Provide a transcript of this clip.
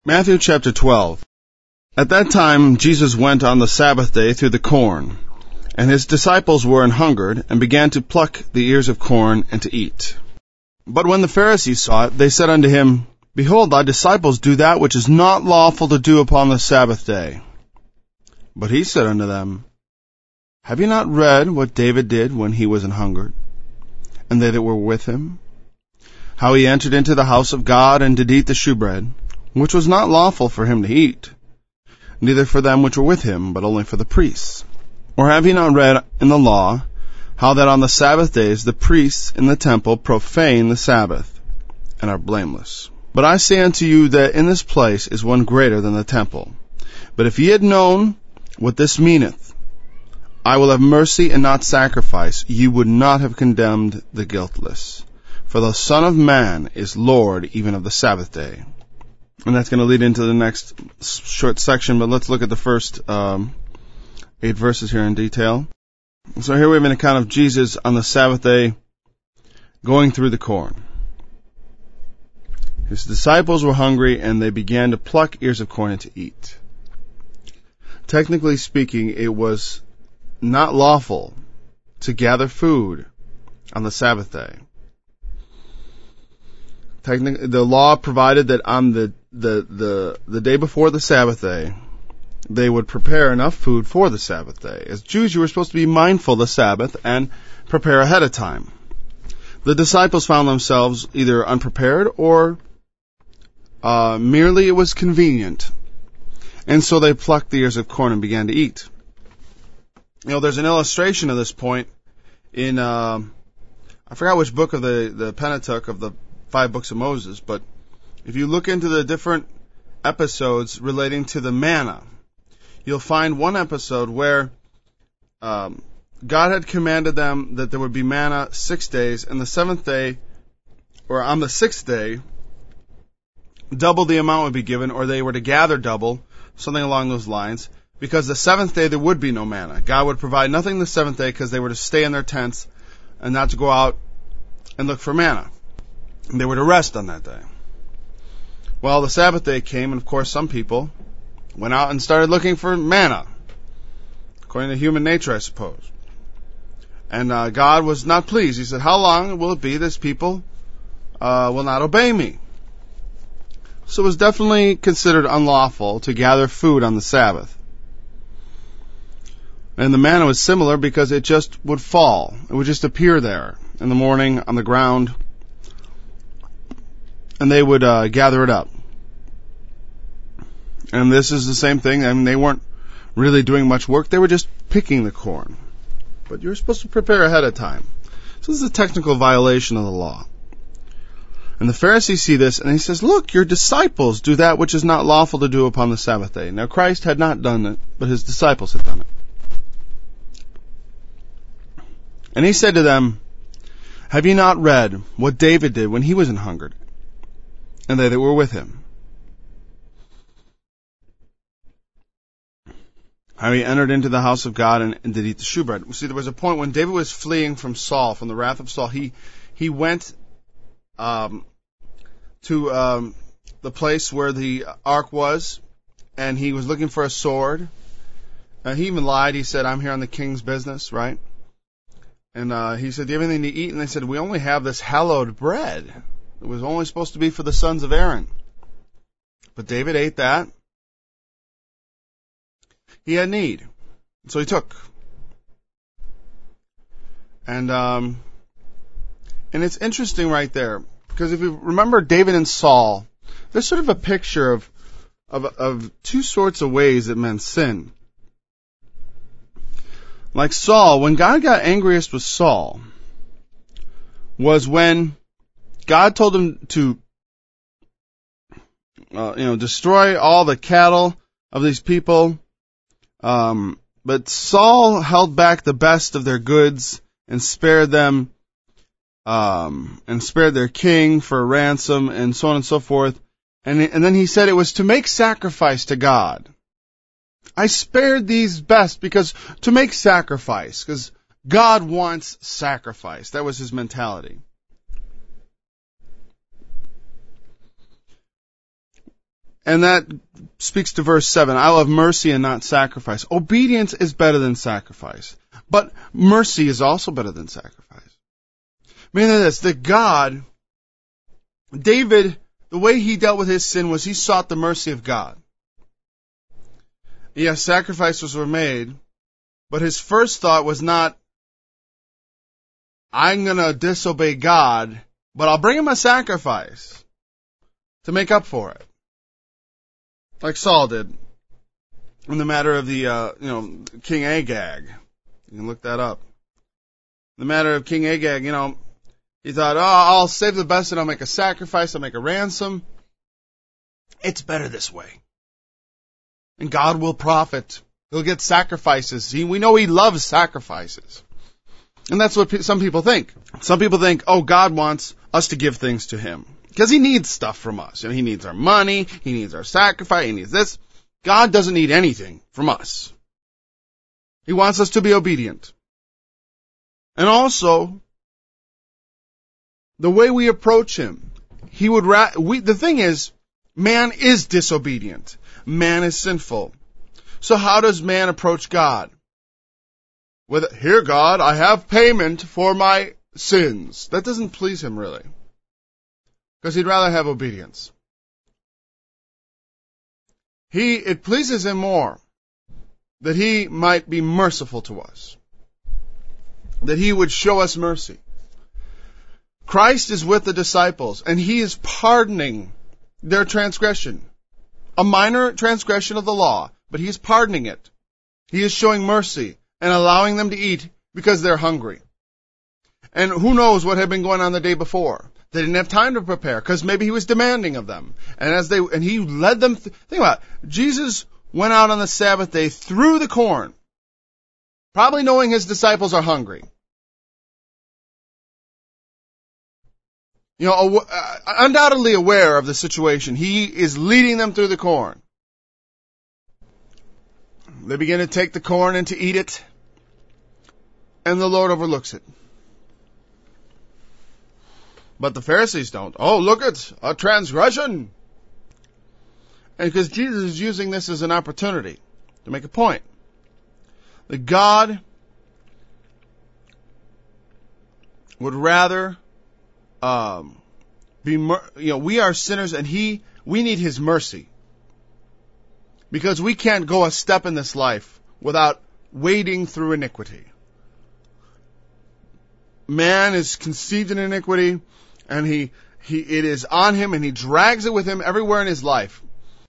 Matthew chapter 12. At that time Jesus went on the Sabbath day through the corn, and his disciples were an hungered, and began to pluck the ears of corn and to eat. But when the Pharisees saw it, they said unto him, Behold, thy disciples do that which is not lawful to do upon the Sabbath day. But he said unto them, Have ye not read what David did when he was an hungered, and they that were with him? How he entered into the house of God, and did eat the shewbread, which was not lawful for him to eat, neither for them which were with him, but only for the priests. Or have ye not read in the law, how that on the Sabbath days the priests in the temple profane the Sabbath, and are blameless? But I say unto you that in this place is one greater than the temple. But if ye had known what this meaneth, I will have mercy and not sacrifice, ye would not have condemned the guiltless. For the Son of Man is Lord even of the Sabbath day. And that's going to lead into the next short section, but let's look at the first 8 verses here in detail. So here we have an account of Jesus on the Sabbath day going through the corn. His disciples were hungry, and they began to pluck ears of corn and to eat. Technically speaking, it was not lawful to gather food on the Sabbath day. Technically, the law provided that on the day before the Sabbath day, they would prepare enough food for the Sabbath day. As Jews, you were supposed to be mindful of the Sabbath and prepare ahead of time. The disciples found themselves either unprepared or merely it was convenient. And so they plucked the ears of corn and began to eat. You know, there's an illustration of this point in, I forgot which book of the Pentateuch of the 5 books of Moses, but if you look into the different episodes relating to the manna, you'll find one episode where God had commanded them that there would be manna 6 days, and the 7th day, or on the 6th day, double the amount would be given, or they were to gather double, something along those lines, because the 7th day there would be no manna. God would provide nothing the 7th day because they were to stay in their tents and not to go out and look for manna. And they were to rest on that day. Well, the Sabbath day came, and of course some people went out and started looking for manna, according to human nature, I suppose. And God was not pleased. He said, How long will it be this people will not obey me? So it was definitely considered unlawful to gather food on the Sabbath. And the manna was similar because it just would fall. It would just appear there in the morning on the ground, and they would gather it up. And this is the same thing. I mean, they weren't really doing much work. They were just picking the corn. But you're supposed to prepare ahead of time. So this is a technical violation of the law. And the Pharisees see this, and he says, Look, your disciples do that which is not lawful to do upon the Sabbath day. Now, Christ had not done it, but his disciples had done it. And he said to them, Have ye not read what David did when he was an hungered, and they that were with him? How he entered into the house of God and did eat the shewbread. See, there was a point when David was fleeing from Saul, from the wrath of Saul. He went to the place where the ark was, and he was looking for a sword. He even lied. He said, I'm here on the king's business, right? And he said, Do you have anything to eat? And they said, We only have this hallowed bread. It was only supposed to be for the sons of Aaron. But David ate that. He had need. So he took. And it's interesting right there, because if you remember David and Saul, there's sort of a picture of two sorts of ways that men sin. Like Saul, when God got angriest with Saul, was when God told him to, destroy all the cattle of these people. But Saul held back the best of their goods and spared them, and spared their king for a ransom, and so on and so forth. And then he said it was to make sacrifice to God. I spared these best because to make sacrifice, because God wants sacrifice. That was his mentality. And that speaks to verse 7. I love mercy and not sacrifice. Obedience is better than sacrifice. But mercy is also better than sacrifice. Meaning this, that God, David, the way he dealt with his sin was he sought the mercy of God. Yes, sacrifices were made, but his first thought was not, I'm going to disobey God, but I'll bring him a sacrifice to make up for it. Like Saul did in the matter of the, King Agag. You can look that up. The matter of King Agag, he thought, I'll save the best and I'll make a sacrifice, I'll make a ransom. It's better this way. And God will profit. He'll get sacrifices. We know he loves sacrifices. And that's what some people think. Some people think, God wants us to give things to him. Because he needs stuff from us. He needs our money, he needs our sacrifice, he needs this. God doesn't need anything from us. He wants us to be obedient. And also, the way we approach him, the thing is, man is disobedient. Man is sinful. So how does man approach God? Here, God, I have payment for my sins. That doesn't please him, really. Because he'd rather have obedience. It pleases him more that he might be merciful to us. That he would show us mercy. Christ is with the disciples, and he is pardoning their transgression. A minor transgression of the law, but he is pardoning it. He is showing mercy and allowing them to eat because they're hungry. And who knows what had been going on the day before. They didn't have time to prepare because maybe he was demanding of them. And he led them. Think about it. Jesus went out on the Sabbath day through the corn, probably knowing his disciples are hungry. Undoubtedly aware of the situation. He is leading them through the corn. They begin to take the corn and to eat it, and the Lord overlooks it. But the Pharisees don't. Look at a transgression. And because Jesus is using this as an opportunity to make a point. That God would rather we are sinners and we need his mercy. Because we can't go a step in this life without wading through iniquity. Man is conceived in iniquity, and it is on him, and he drags it with him everywhere in his life.